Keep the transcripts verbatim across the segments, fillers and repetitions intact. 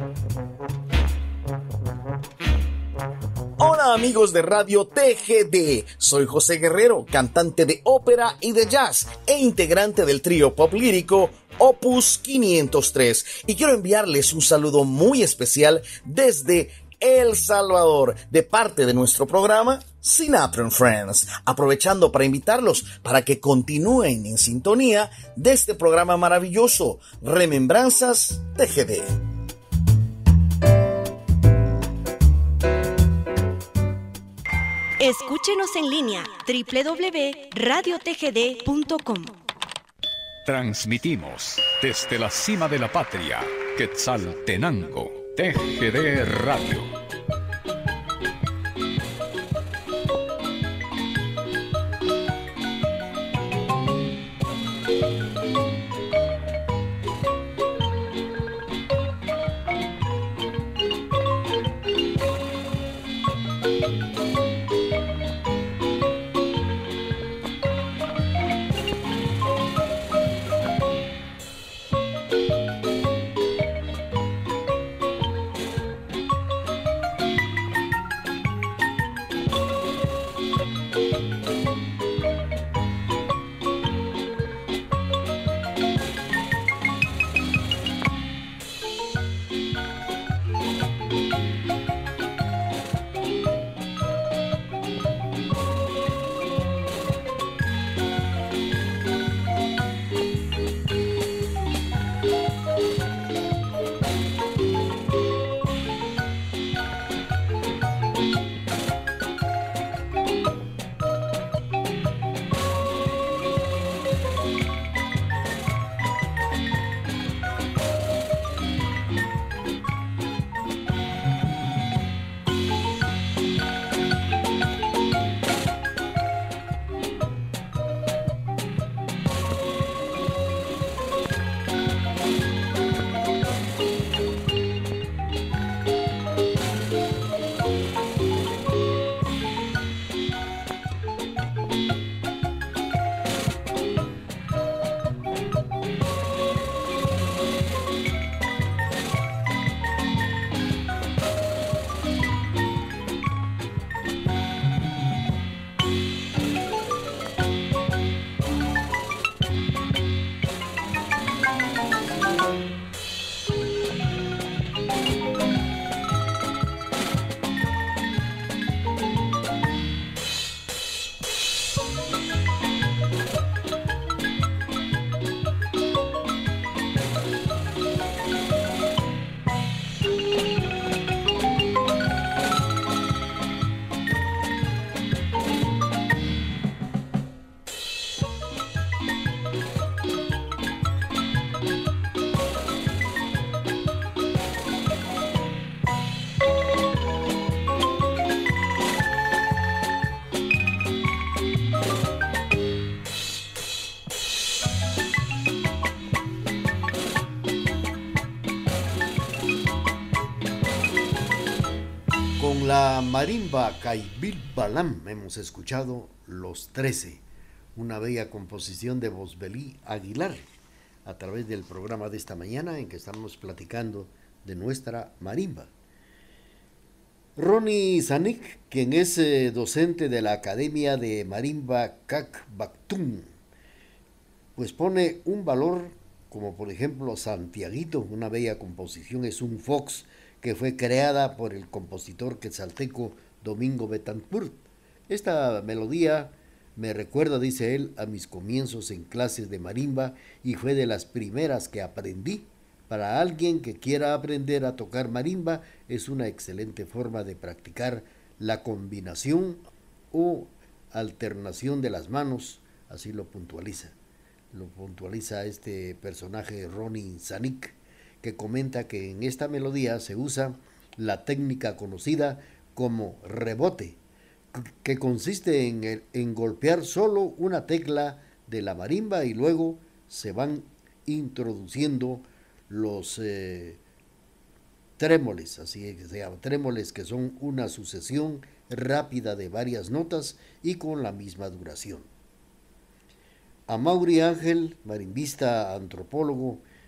Hola amigos de Radio T G D, soy José Guerrero, cantante de ópera y de jazz e integrante del trío pop lírico Opus quinientos tres, y quiero enviarles un saludo muy especial desde El Salvador, de parte de nuestro programa Sinatra and Friends, aprovechando para invitarlos para que continúen en sintonía de este programa maravilloso, Remembranzas T G D. Escúchenos en línea doble u doble u doble u punto radio t g d punto com. Transmitimos desde la cima de la patria, Quetzaltenango, T G D Radio. La marimba Caibil Balam hemos escuchado Los Trece, una bella composición de Bosbelí Aguilar, a través del programa de esta mañana en que estamos platicando de nuestra marimba. Ronnie Zanik, quien es eh, docente de la Academia de Marimba Cacbactum, pues pone un valor como por ejemplo Santiaguito, una bella composición, es un fox que fue creada por el compositor quetzalteco Domingo Betancourt. Esta melodía me recuerda, dice él, a mis comienzos en clases de marimba y fue de las primeras que aprendí. Para alguien que quiera aprender a tocar marimba es una excelente forma de practicar la combinación o alternación de las manos, así lo puntualiza. Lo puntualiza este personaje Ronnie Zanik, que comenta que en esta melodía se usa la técnica conocida como rebote, que consiste en, el, en golpear solo una tecla de la marimba y luego se van introduciendo los eh, trémoles, así que se llama, trémoles, que son una sucesión rápida de varias notas y con la misma duración. Amaury Ángel, marimbista antropólogo,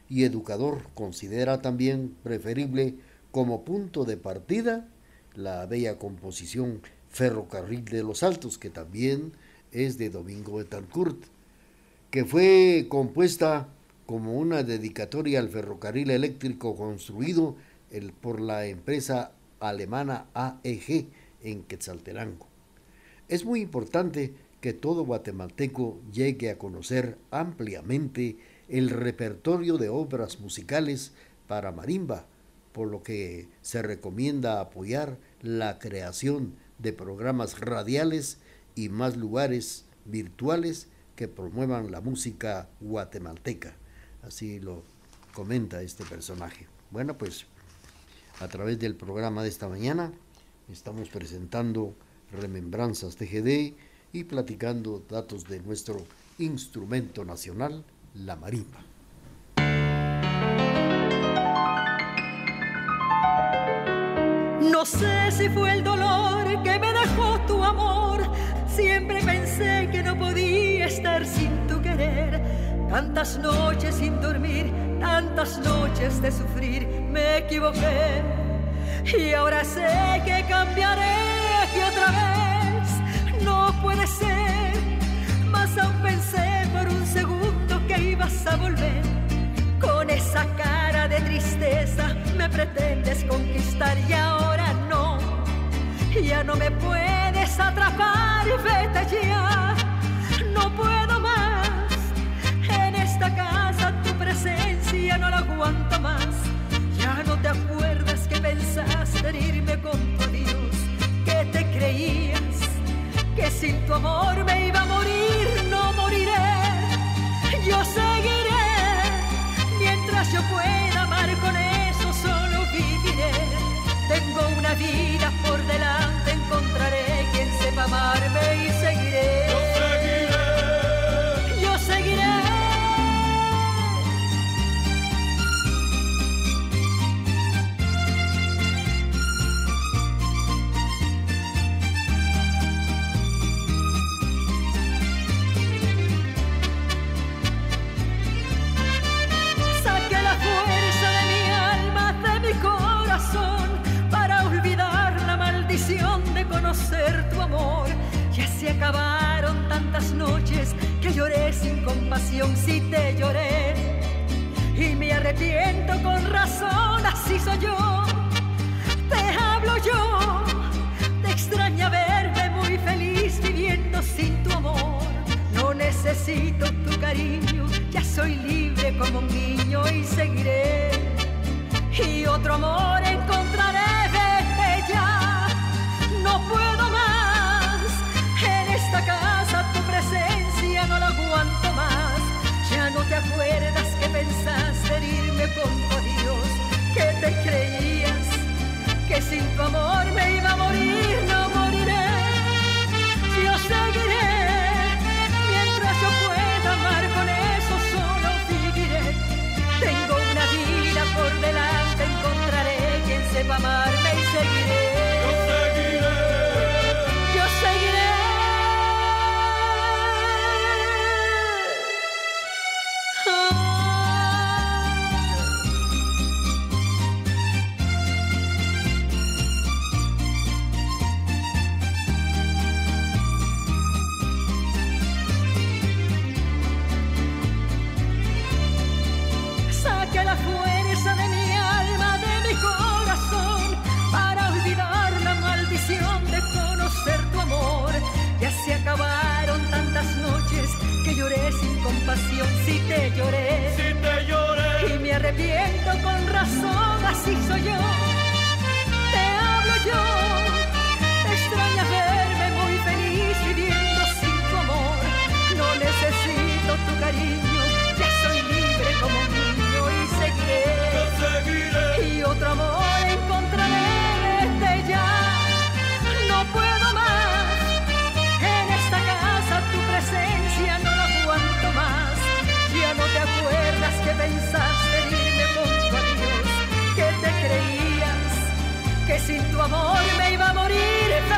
y educador, considera también preferible como punto de partida la bella composición Ferrocarril de los Altos, que también es de Domingo Betancourt, que fue compuesta como una dedicatoria al ferrocarril eléctrico construido el, por la empresa alemana A E G en Quetzaltenango. Es muy importante que todo guatemalteco llegue a conocer ampliamente el repertorio de obras musicales para marimba, por lo que se recomienda apoyar la creación de programas radiales y más lugares virtuales que promuevan la música guatemalteca. Así lo comenta este personaje. Bueno, pues a través del programa de esta mañana estamos presentando Remembranzas T G D y platicando datos de nuestro instrumento nacional, la marimba. No sé si fue el dolor que me dejó tu amor, siempre pensé que no podía estar sin tu querer. Tantas noches sin dormir, tantas noches de sufrir, me equivoqué. Y ahora sé que cambiaré, que otra vez no puede ser. Mas aún pensé por un segundo que ibas a volver. Con esa cara de tristeza me pretendes conquistar y ahora no. Ya no me puedes atrapar, vete ya. No puedo más. En esta casa tu presencia no la aguanto más. Ya no te acuerdas que pensaste herirme con tu adiós, que te creías que sin tu amor me iba a morir. No moriré, yo seguiré. Mientras yo pueda amar, con eso solo viviré. Tengo una vida por delante, encontraré quien sepa amarme y seguiré. Yo seguiré, yo seguiré. De conocer tu amor, ya se acabaron tantas noches que lloré sin compasión, sí te lloré y me arrepiento con razón, así soy yo, te hablo yo, te extraña verme muy feliz viviendo sin tu amor, no necesito tu cariño, ya soy libre como un niño y seguiré, y otro amor encontraré, vete ya. No puedo más, en esta casa tu presencia no la aguanto más. Ya no te acuerdas que pensaste herirme con tu adiós, que te creías que sin tu amor me iba a morir. No moriré, yo seguiré. Mientras yo pueda amar, con eso solo viviré. Tengo una vida por delante, encontraré quien sepa amarme y seguiré. Saque la fuerza de mi alma, de mi corazón, para olvidar la maldición de conocer tu amor. Ya se acabaron tantas noches que lloré sin compasión, sí te lloré, sí te lloré, y me arrepiento con razón, así soy yo, te hablo yo, te extraña verme muy feliz viviendo sin tu amor, no necesito tu cariño, ya soy libre como un niño y seguiré, yo seguiré, y otro amor encontraré, vete ya, no puedo más, en esta casa tu presencia no la aguanto más, ya no te acuerdas que pensaste herirme con tu adiós, que te creías que sin tu amor me iba a morir,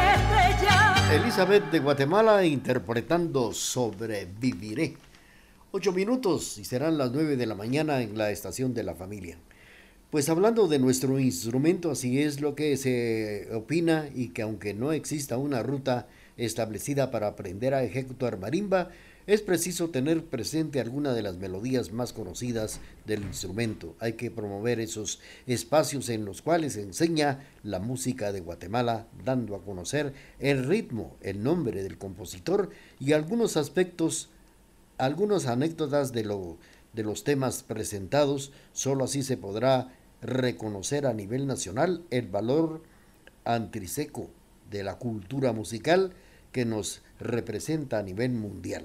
vete ya. Elizabeth de Guatemala interpretando Sobreviviré. Ocho minutos y serán las nueve de la mañana en la estación de la familia. Pues hablando de nuestro instrumento, así es lo que se opina, y que aunque no exista una ruta establecida para aprender a ejecutar marimba, es preciso tener presente alguna de las melodías más conocidas del instrumento. Hay que promover esos espacios en los cuales se enseña la música de Guatemala, dando a conocer el ritmo, el nombre del compositor y algunos aspectos, algunas anécdotas de, lo, de los temas presentados. Solo así se podrá reconocer a nivel nacional el valor intrínseco de la cultura musical que nos representa a nivel mundial.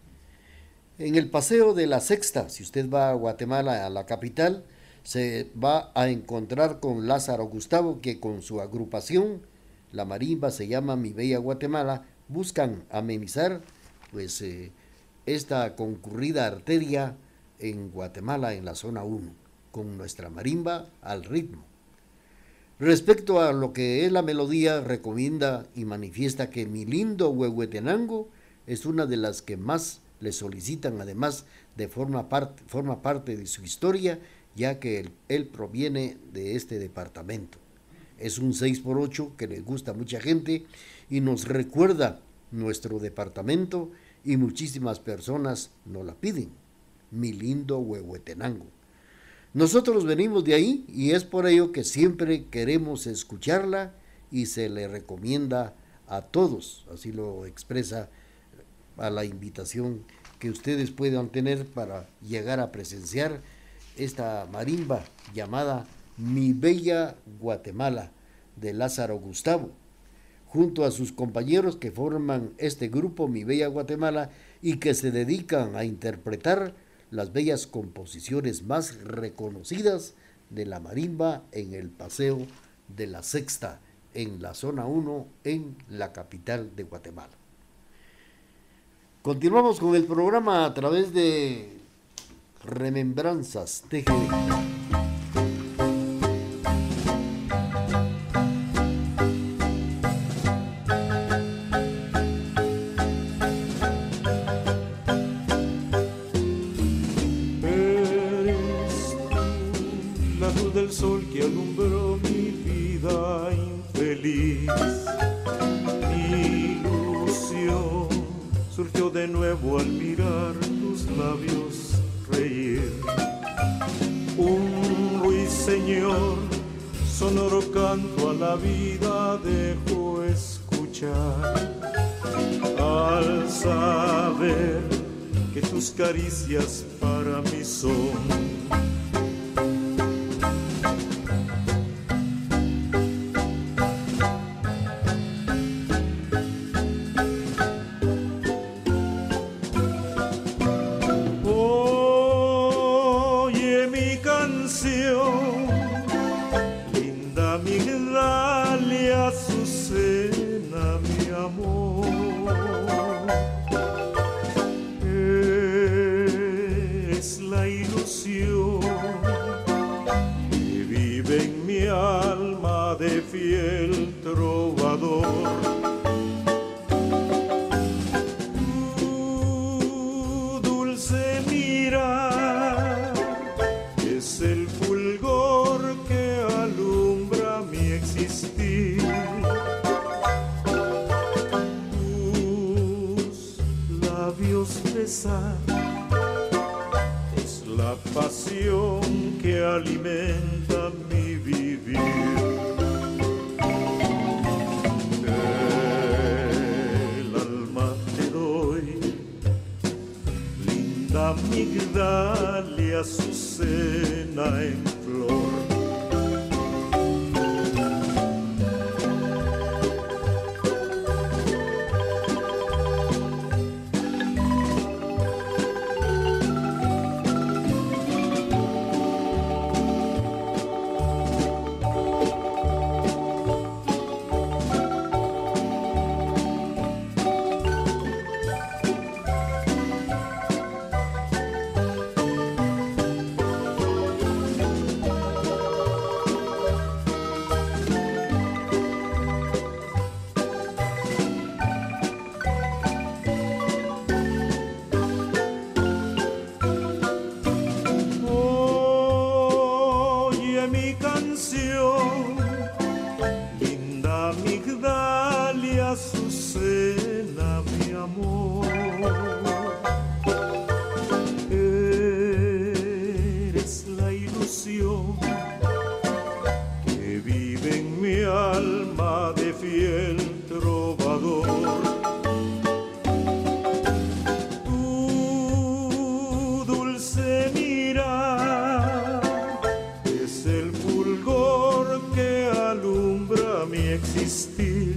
En el Paseo de la Sexta, si usted va a Guatemala, a la capital, se va a encontrar con Lázaro Gustavo, que con su agrupación, la marimba se llama Mi Bella Guatemala, buscan amenizar pues eh, esta concurrida arteria en Guatemala, en la zona uno, con nuestra marimba al ritmo. Respecto a lo que es la melodía, recomienda y manifiesta que Mi Lindo Huehuetenango es una de las que más le solicitan, además de forma parte, forma parte de su historia, ya que él, él proviene de este departamento. Es un seis por ocho que le gusta a mucha gente y nos recuerda nuestro departamento, y muchísimas personas nos la piden. Mi Lindo Huehuetenango. Nosotros venimos de ahí y es por ello que siempre queremos escucharla y se le recomienda a todos, así lo expresa a la invitación que ustedes puedan tener para llegar a presenciar esta marimba llamada Mi Bella Guatemala de Lázaro Gustavo, junto a sus compañeros que forman este grupo Mi Bella Guatemala y que se dedican a interpretar las bellas composiciones más reconocidas de la marimba en el Paseo de la Sexta, en la zona uno, en la capital de Guatemala. Continuamos con el programa a través de Remembranzas T G D. Del sol que alumbró mi vida infeliz, mi ilusión surgió de nuevo al mirar tus labios reír. Un ruiseñor sonoro canto a la vida dejo escuchar, al saber que tus caricias para mí son. Es la pasión que alimenta mi vivir. El alma te doy, linda migdalia, azucena en flor. ilusión, linda Migdalia, Azucena, mi amor. Eres la ilusión que vive en mi alma de fiel trovador. Tu dulce mirar es el fulgor que alumbra mi existir.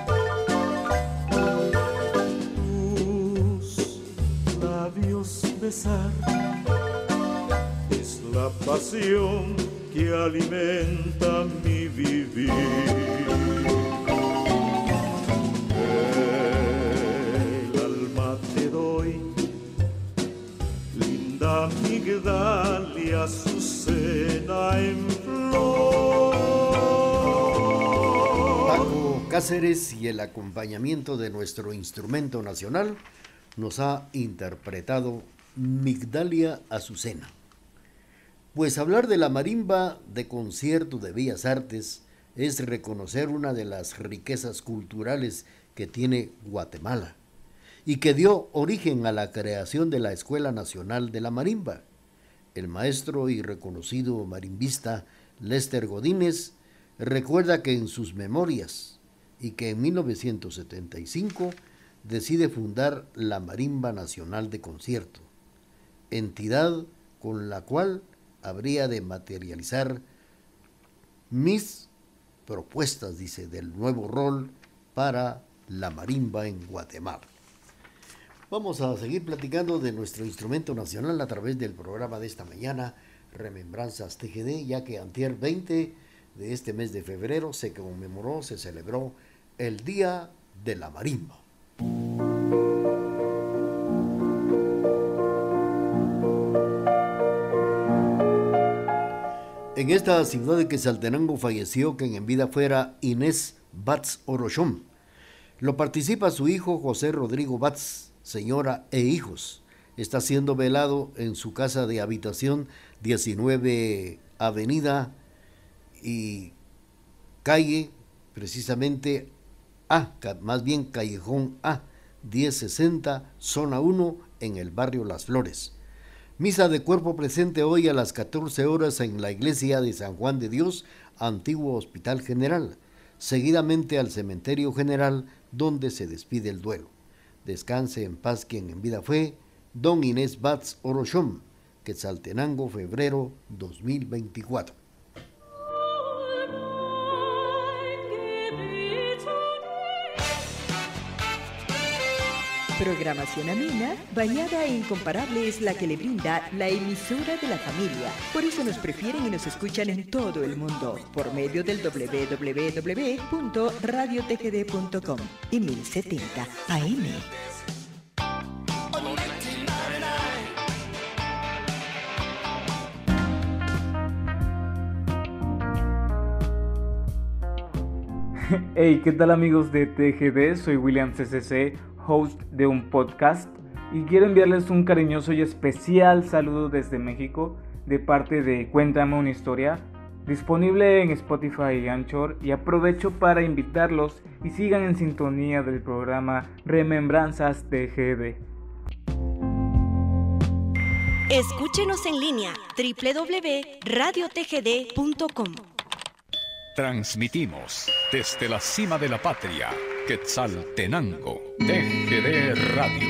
Tus labios besar es la pasión que alimenta mi vivir. El alma te doy, linda Migdalia, Azucena en flor. Paco Cáceres y el acompañamiento de nuestro instrumento nacional nos ha interpretado Migdalia, Azucena. Pues hablar de la marimba de concierto de Bellas Artes es reconocer una de las riquezas culturales que tiene Guatemala y que dio origen a la creación de la Escuela Nacional de la Marimba. El maestro y reconocido marimbista Lester Godínez recuerda que en sus memorias y que en mil novecientos setenta y cinco decide fundar la Marimba Nacional de Concierto, entidad con la cual habría de materializar mis propuestas, dice, del nuevo rol para la marimba en Guatemala. Vamos a seguir platicando de nuestro instrumento nacional a través del programa de esta mañana, Remembranzas T G D, ya que antier veinte de este mes de febrero se conmemoró, se celebró el Día de la Marimba. En esta ciudad de Quetzaltenango falleció quien en vida fuera Inés Batz Orochón. Lo participa su hijo José Rodrigo Batz, señora e hijos. Está siendo velado en su casa de habitación diecinueve Avenida y calle, precisamente A, más bien Callejón A, diez sesenta, zona uno, en el barrio Las Flores. Misa de cuerpo presente hoy a las catorce horas en la iglesia de San Juan de Dios, antiguo Hospital General, seguidamente al Cementerio General, donde se despide el duelo. Descanse en paz quien en vida fue don Inés Batz Orochón, Quetzaltenango, febrero dos mil veinticuatro. Programación amena, bañada e incomparable es la que le brinda la emisora de la familia. Por eso nos prefieren y nos escuchan en todo el mundo, por medio del doble u doble u doble u punto radio t g d punto com y mil setenta A M. Hey, ¿qué tal amigos de T G D? Soy William C C C, host de un podcast, y quiero enviarles un cariñoso y especial saludo desde México de parte de Cuéntame una historia, disponible en Spotify y Anchor, y aprovecho para invitarlos y sigan en sintonía del programa Remembranzas T G D. Escúchenos en línea doble u doble u doble u punto radio t g d punto com. Transmitimos desde la cima de la patria, Quetzaltenango, T G D Radio.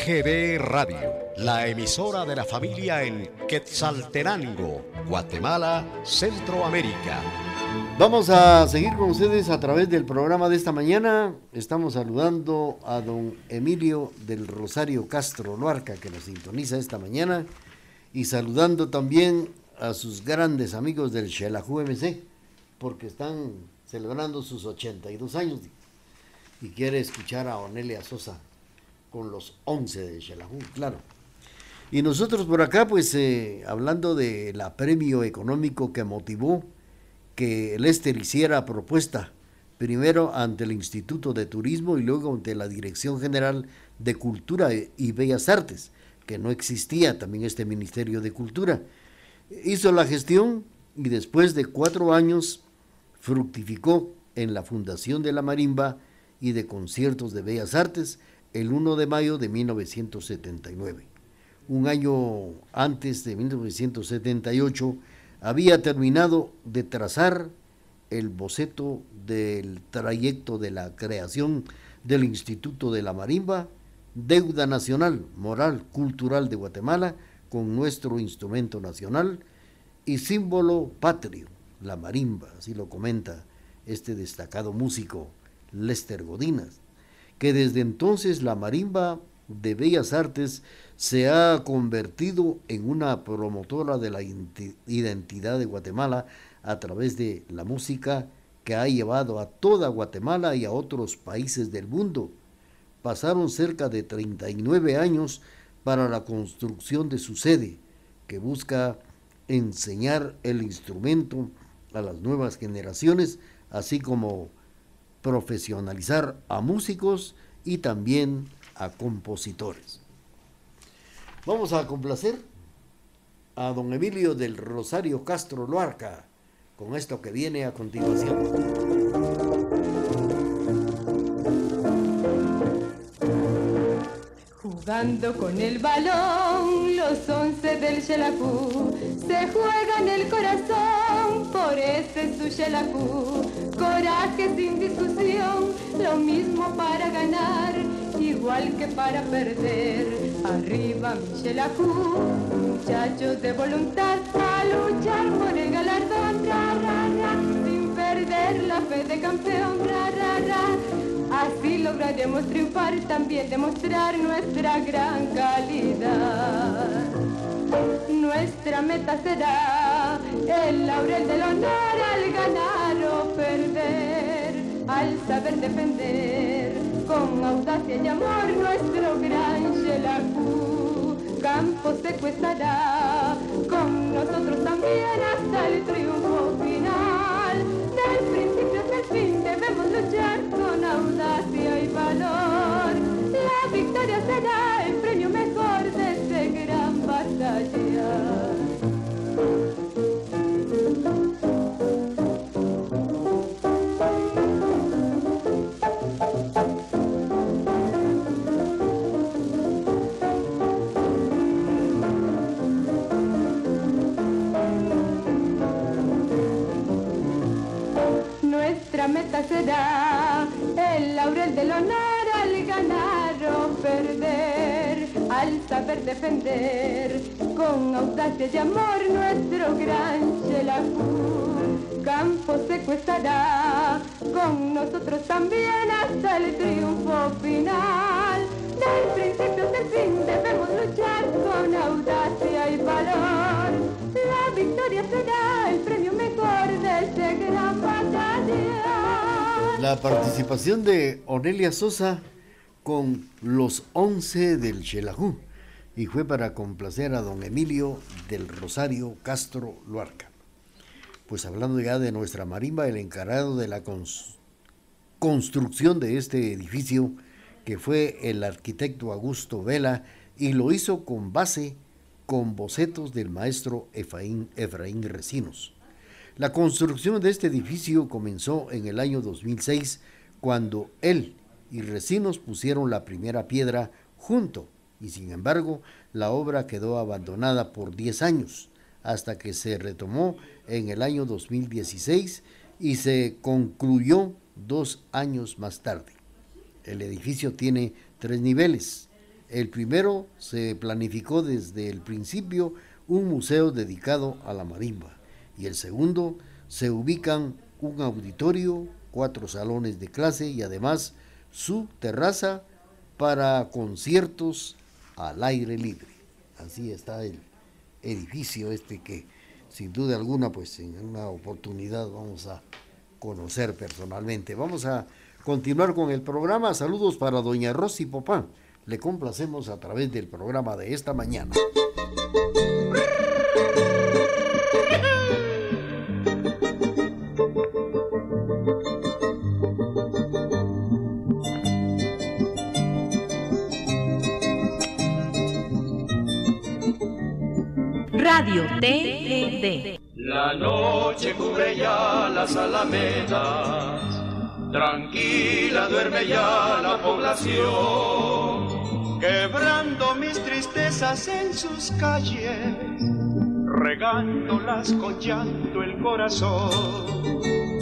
G D Radio, la emisora de la familia en Quetzaltenango, Guatemala, Centroamérica. Vamos a seguir con ustedes a través del programa de esta mañana. Estamos saludando a don Emilio del Rosario Castro Luarca, que nos sintoniza esta mañana, y saludando también a sus grandes amigos del Xelajú M C, porque están celebrando sus ochenta y dos años y quiere escuchar a Onelia Sosa con los once de Xelajú, claro. Y nosotros por acá, pues, eh, hablando de la premio económico que motivó que el Éster hiciera propuesta, primero ante el Instituto de Turismo y luego ante la Dirección General de Cultura y Bellas Artes, que no existía también este Ministerio de Cultura. Hizo la gestión y después de cuatro años fructificó en la Fundación de la Marimba y de Conciertos de Bellas Artes el primero de mayo de mil novecientos setenta y nueve. Un año antes, de mil novecientos setenta y ocho, había terminado de trazar el boceto del trayecto de la creación del Instituto de la Marimba, deuda nacional, moral, cultural de Guatemala, con nuestro instrumento nacional y símbolo patrio, la marimba, así lo comenta este destacado músico Lester Godínez, que desde entonces la marimba de Bellas Artes se ha convertido en una promotora de la identidad de Guatemala a través de la música que ha llevado a toda Guatemala y a otros países del mundo. Pasaron cerca de treinta y nueve años para la construcción de su sede, que busca enseñar el instrumento a las nuevas generaciones, así como profesionalizar a músicos y también a compositores. Vamos a complacer a don Emilio del Rosario Castro Luarca con esto que viene a continuación. Jugando con el balón, los once del Xelajú se juegan el corazón, por ese su Xelajú. Coraje sin discusión, lo mismo para ganar, igual que para perder. Arriba mi Xelajú, muchachos de voluntad, a luchar por el galardón, ra, ra, ra, sin perder la fe de campeón, ra, ra, ra. Así lograremos triunfar, también demostrar nuestra gran calidad. Nuestra meta será el laurel del honor al ganar o perder, al saber defender con audacia y amor nuestro gran Xelajú. Campo seco estará con nosotros también hasta el triunfo final. Del principio hasta el fin debemos luchar con audacia y valor. La victoria será el premio mejor de este gran batalla. Nuestra meta será el laurel del honor al ganar o perder, al saber defender con audacia y amor nuestro gran Xelajú. Campo seco estará con nosotros también hasta el triunfo final. Del principio hasta el fin debemos luchar con audacia y valor. La victoria será el premio mejor de este gran batalla. La participación de Onelia Sosa con los once del Xelajú, y fue para complacer a don Emilio del Rosario Castro Luarca. Pues hablando ya de nuestra marimba, el encargado de la cons- construcción de este edificio, que fue el arquitecto Augusto Vela, y lo hizo con base con bocetos del maestro Efraín, Efraín Recinos. La construcción de este edificio comenzó en el año dos mil seis, cuando él y Recinos pusieron la primera piedra junto, y sin embargo la obra quedó abandonada por diez años, hasta que se retomó en el año dos mil dieciséis y se concluyó dos años más tarde. El edificio tiene tres niveles. El primero se planificó desde el principio un museo dedicado a la marimba y el segundo se ubican un auditorio, cuatro salones de clase y además su terraza para conciertos al aire libre. Así está el edificio este que sin duda alguna pues en una oportunidad vamos a conocer personalmente. Vamos a continuar con el programa. Saludos para doña Rosy Popán. Le complacemos a través del programa de esta mañana. Radio T G D. La noche cubre ya las alamedas, tranquila duerme ya la población, quebrando mis tristezas en sus calles, regándolas con llanto el corazón.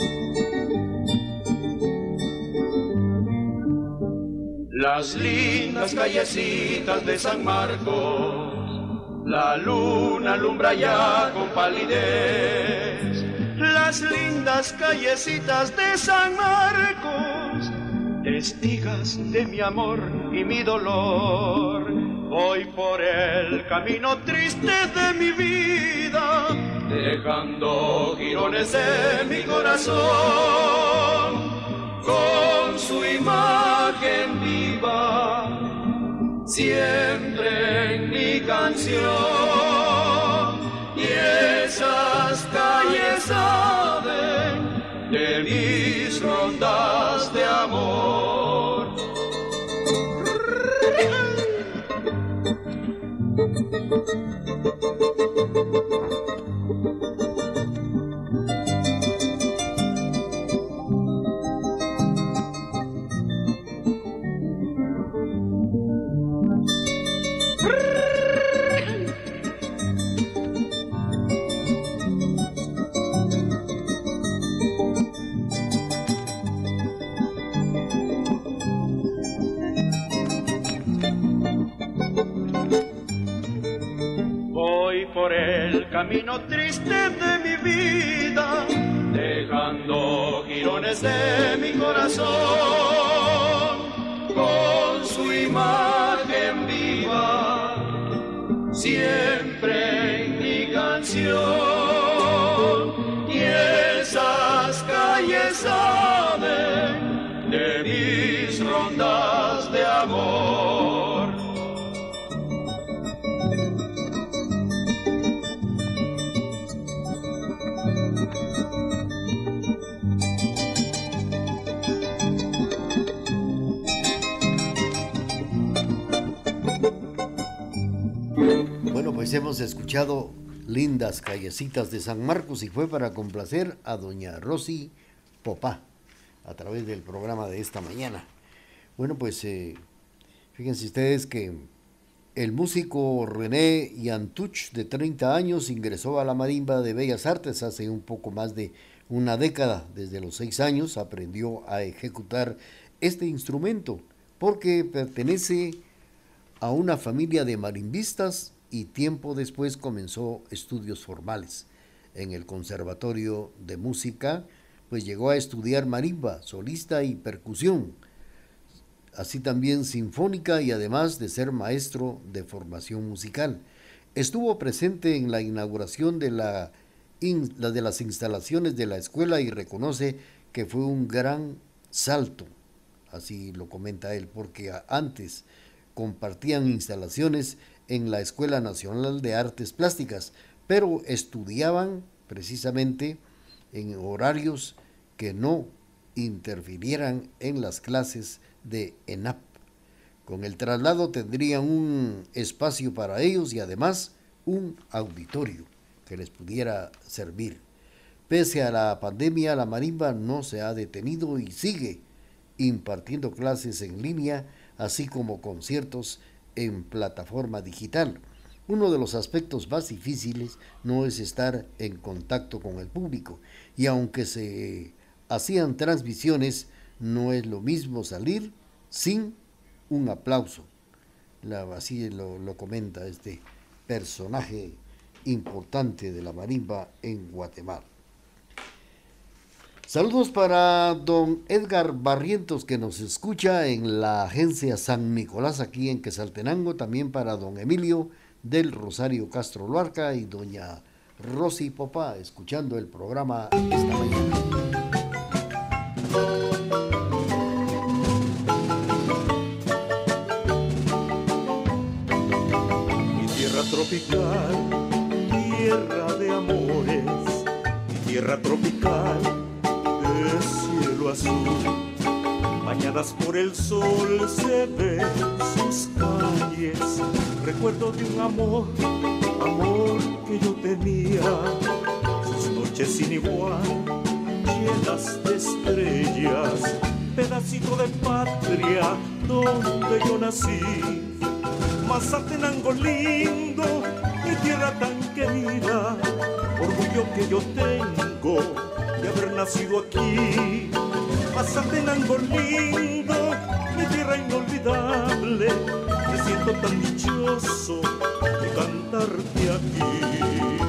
Las lindas callecitas de San Marcos, la luna alumbra ya con palidez. Las lindas callecitas de San Marcos, testigas de mi amor y mi dolor. Voy por el camino triste de mi vida, dejando jirones de mi corazón. Con su imagen viva, siempre en mi canción, y esas calles saben de mis rondas de amor. Por el camino triste de mi vida, dejando jirones de mi corazón. Con su imagen viva, siempre en mi canción, y esas calles saben de mis rondas de amor. Bueno, pues hemos escuchado Lindas Callecitas de San Marcos y fue para complacer a doña Rosy Popá a través del programa de esta mañana. Bueno, pues eh, fíjense ustedes que el músico René Yantuch, de treinta años, ingresó a la marimba de Bellas Artes hace un poco más de una década. Desde los seis años aprendió a ejecutar este instrumento porque pertenece a una familia de marimbistas y tiempo después comenzó estudios formales. En el Conservatorio de Música, pues llegó a estudiar marimba, solista y percusión, así también sinfónica y además de ser maestro de formación musical. Estuvo presente en la inauguración de, la, in, la de las instalaciones de la escuela y reconoce que fue un gran salto, así lo comenta él, porque antes compartían instalaciones en la Escuela Nacional de Artes Plásticas, pero estudiaban precisamente en horarios que no interfirieran en las clases de ENAP. Con el traslado tendrían un espacio para ellos y además un auditorio que les pudiera servir. Pese a la pandemia, la marimba no se ha detenido y sigue impartiendo clases en línea, así como conciertos en plataforma digital. Uno de los aspectos más difíciles no es estar en contacto con el público, y aunque se hacían transmisiones, no es lo mismo salir sin un aplauso la, así lo, lo comenta este personaje importante de la marimba en Guatemala. Saludos para don Edgar Barrientos, que nos escucha en la agencia San Nicolás aquí en Quetzaltenango, también para don Emilio del Rosario Castro Luarca y doña Rosy Popá, escuchando el programa esta mañana. Mi tierra tropical, tierra de amores, mi tierra tropical de cielo azul, bañadas por el sol se ven sus calles, recuerdo de un amor, amor que yo tenía, sus noches sin igual, llenas de estrellas, pedacito de patria donde yo nací, Mazatenango lindo, mi tierra tan querida, orgullo que yo tengo de haber nacido aquí. Mazatenango lindo, mi tierra inolvidable, me siento tan dichoso de cantarte aquí.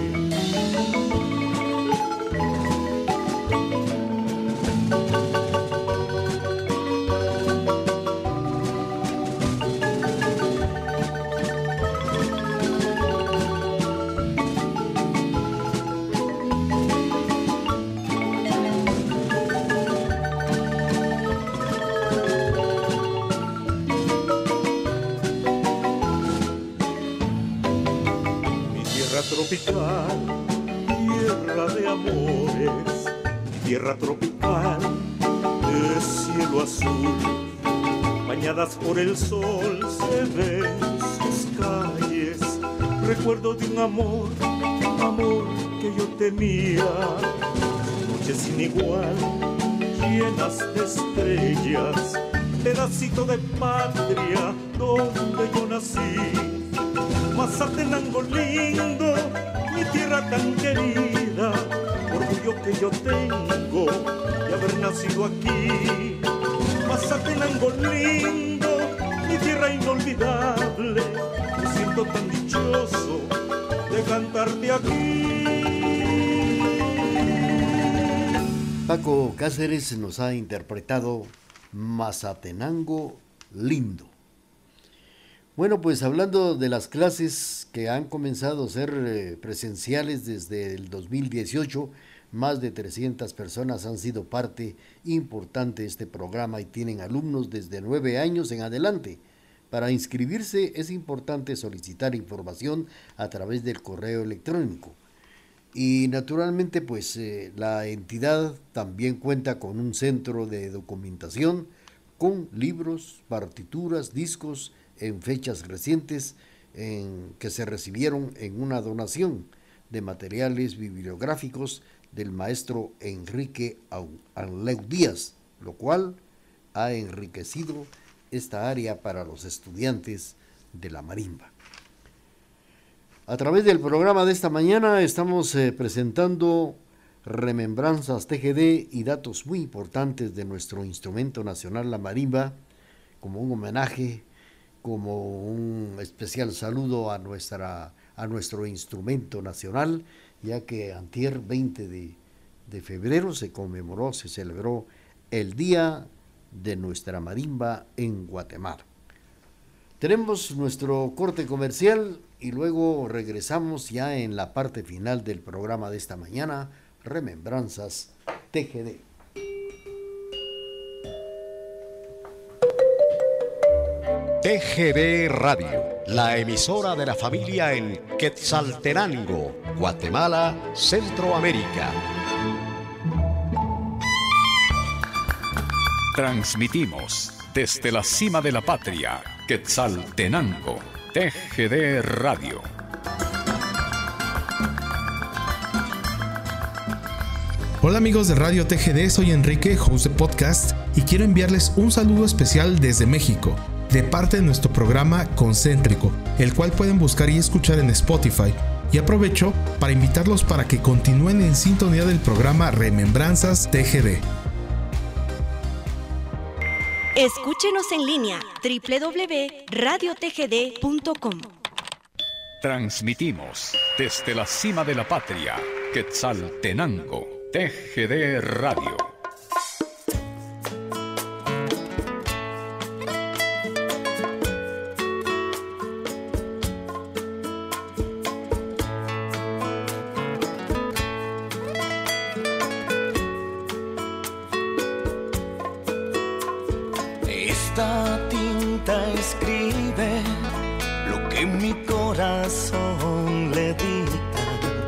Tropical, tierra de amores, tierra tropical de cielo azul, bañadas por el sol se ven sus calles, recuerdo de un amor, amor que yo tenía, noches sin igual, llenas de estrellas, pedacito de patria donde yo nací. Mazatenango lindo, mi tierra tan querida, orgullo que yo tengo de haber nacido aquí. Mazatenango lindo, mi tierra inolvidable, me siento tan dichoso de cantarte aquí. Paco Cáceres nos ha interpretado Mazatenango lindo. Bueno, pues hablando de las clases que han comenzado a ser eh, presenciales desde el dos mil dieciocho, más de trescientas personas han sido parte importante de este programa y tienen alumnos desde nueve años en adelante. Para inscribirse es importante solicitar información a través del correo electrónico. Y naturalmente pues eh, la entidad también cuenta con un centro de documentación con libros, partituras, discos, en fechas recientes en que se recibieron en una donación de materiales bibliográficos del maestro Enrique Anleu Díaz, lo cual ha enriquecido esta área para los estudiantes de la marimba. A través del programa de esta mañana estamos eh, presentando remembranzas T G D y datos muy importantes de nuestro instrumento nacional, la marimba, como un homenaje, como un especial saludo a, nuestra, a nuestro instrumento nacional, ya que antier veinte de febrero se conmemoró, se celebró el Día de nuestra marimba en Guatemala. Tenemos nuestro corte comercial y luego regresamos ya en la parte final del programa de esta mañana, Remembranzas T G D. T G D Radio, la emisora de la familia en Quetzaltenango, Guatemala, Centroamérica. Transmitimos desde la cima de la patria, Quetzaltenango, T G D Radio. Hola amigos de Radio T G D, soy Enrique, host de podcast, y quiero enviarles un saludo especial desde México, de parte de nuestro programa Concéntrico, el cual pueden buscar y escuchar en Spotify. Y aprovecho para invitarlos para que continúen en sintonía del programa Remembranzas T G D. Escúchenos en línea doble u doble u doble u punto radio t g d punto com. Transmitimos desde la cima de la patria, Quetzaltenango, T G D Radio. Esta tinta escribe lo que mi corazón le dicta.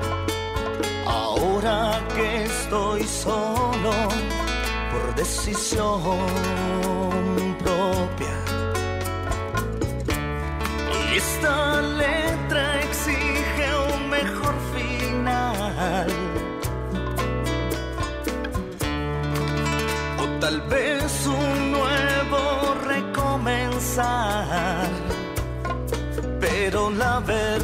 Ahora que estoy solo por decisión propia, esta letra exige un mejor final, o tal vez un nuevo recomenzar. Pero la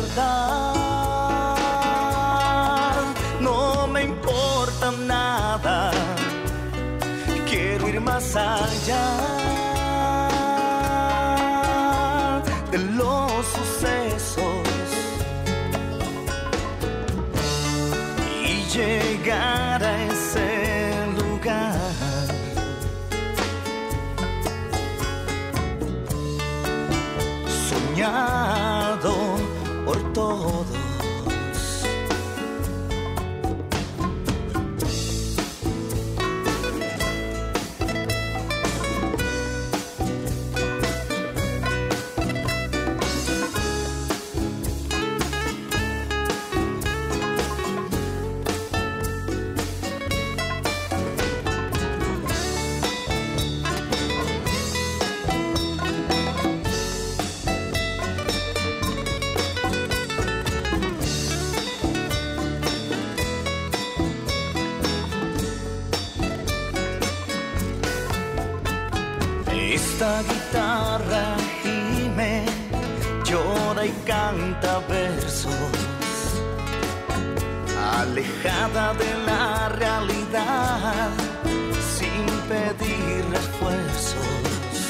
verdad no me importa nada. Quiero ir más allá de los sucesos y llegar a ese lugar soñado por todos. Esta guitarra gime, llora y canta versos, alejada de la realidad, sin pedir esfuerzos.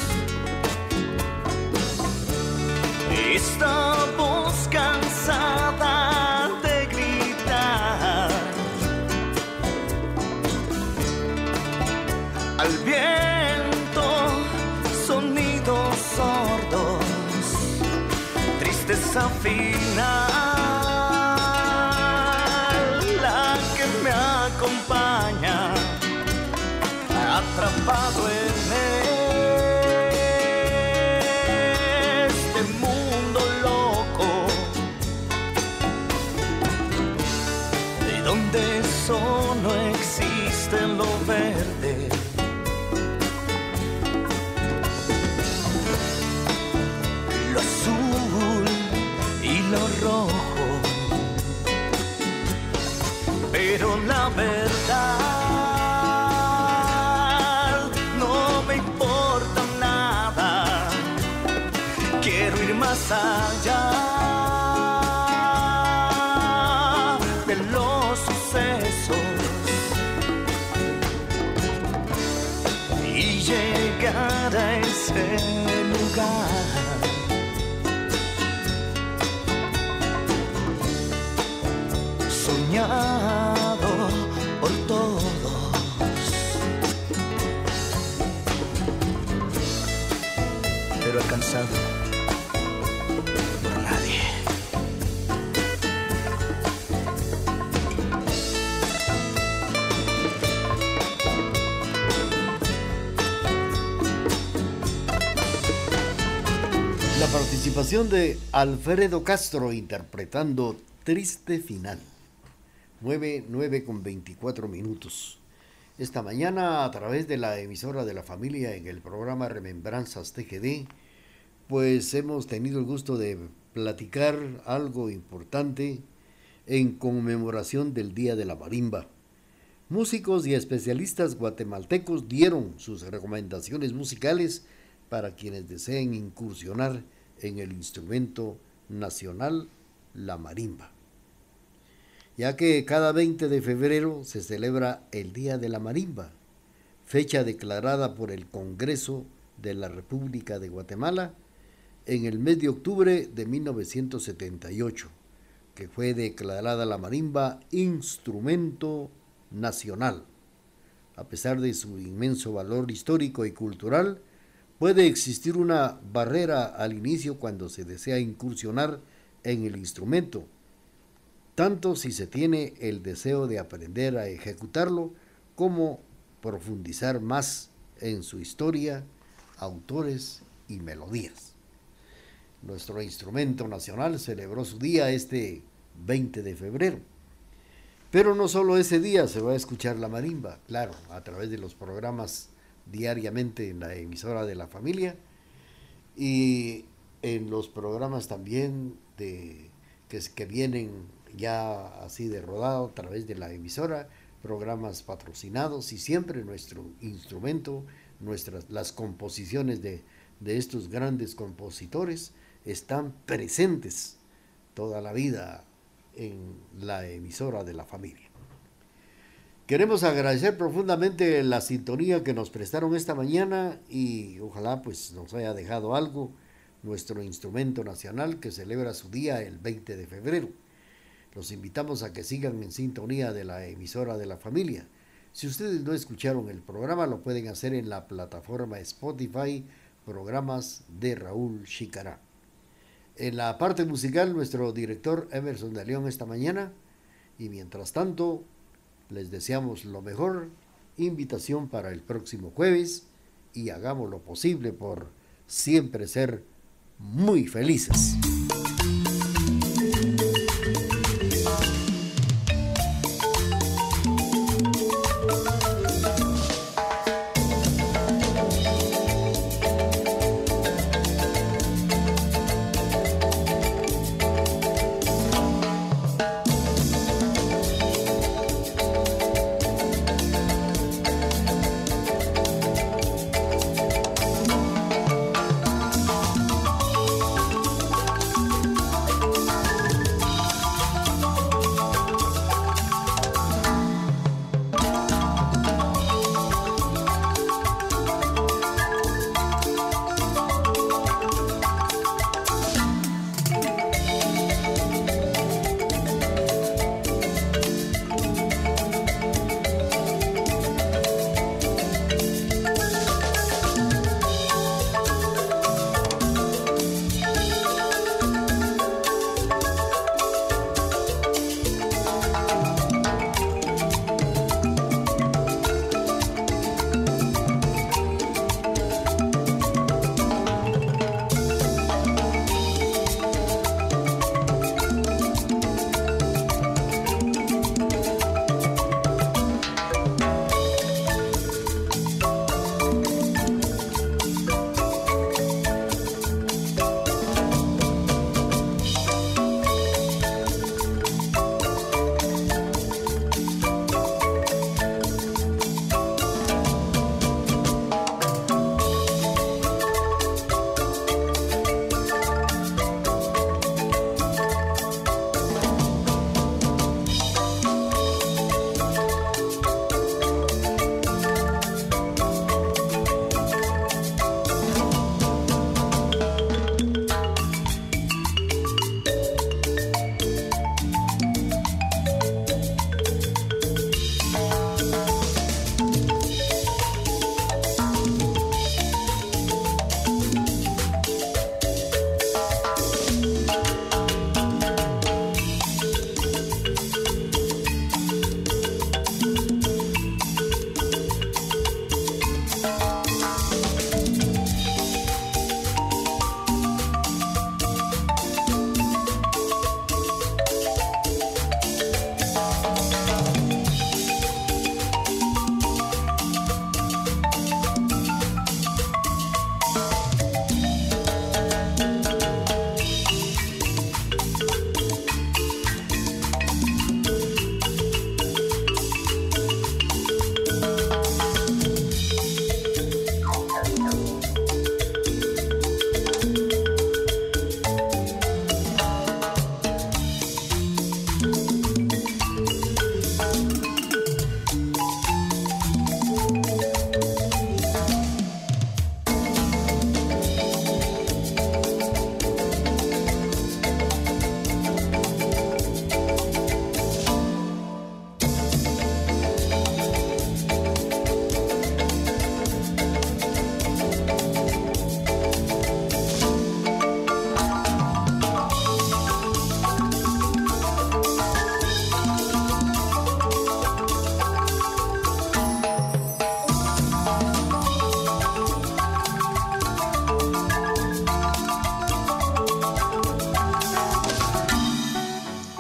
Esta voz cansada de gritar al viento, sonidos sordos, tristeza final, la que me acompaña, atrapado en este mundo loco, de donde solo existe lo verde. Lo rojo, pero la verdad no me importa nada. Quiero ir más allá de los sucesos y llegar a ese lugar soñado por todos, pero alcanzado por nadie. La participación de Alfredo Castro interpretando Triste Final. nueve, nueve con veinticuatro minutos. Esta mañana, a través de la emisora de la familia en el programa Remembranzas T G D, pues hemos tenido el gusto de platicar algo importante en conmemoración del Día de la Marimba. Músicos y especialistas guatemaltecos dieron sus recomendaciones musicales para quienes deseen incursionar en el instrumento nacional, la marimba, ya que cada veinte de febrero se celebra el Día de la Marimba, fecha declarada por el Congreso de la República de Guatemala en el mes de octubre de mil novecientos setenta y ocho, que fue declarada la marimba instrumento nacional. A pesar de su inmenso valor histórico y cultural, puede existir una barrera al inicio cuando se desea incursionar en el instrumento, tanto si se tiene el deseo de aprender a ejecutarlo como profundizar más en su historia, autores y melodías. Nuestro instrumento nacional celebró su día este veinte de febrero. Pero no solo ese día se va a escuchar la marimba, claro, a través de los programas diariamente en la emisora de la familia y en los programas también de, que, que vienen ya así de rodado a través de la emisora, programas patrocinados, y siempre nuestro instrumento, nuestras, las composiciones de, de estos grandes compositores están presentes toda la vida en la emisora de la familia. Queremos agradecer profundamente la sintonía que nos prestaron esta mañana y ojalá pues nos haya dejado algo nuestro instrumento nacional que celebra su día el veinte de febrero. Los invitamos a que sigan en sintonía de la emisora de la familia. Si ustedes no escucharon el programa, lo pueden hacer en la plataforma Spotify, programas de Raúl Chicará. En la parte musical, nuestro director Emerson de León esta mañana. Y mientras tanto, les deseamos lo mejor, invitación para el próximo jueves y hagamos lo posible por siempre ser muy felices.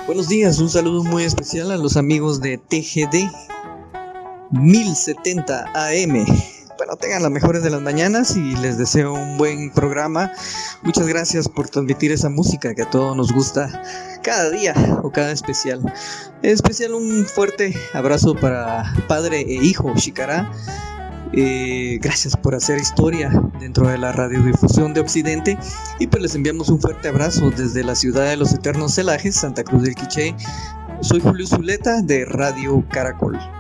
Buenos días, un saludo muy especial a los amigos de T G D mil setenta A M. Bueno, tengan las mejores de las mañanas y les deseo un buen programa. Muchas gracias por transmitir esa música que a todos nos gusta cada día o cada especial. En especial un fuerte abrazo para padre e hijo Shikara. Eh, gracias por hacer historia dentro de la radiodifusión de Occidente, y pues les enviamos un fuerte abrazo desde la ciudad de los eternos celajes, Santa Cruz del Quiché. Soy Julio Zuleta de Radio Caracol.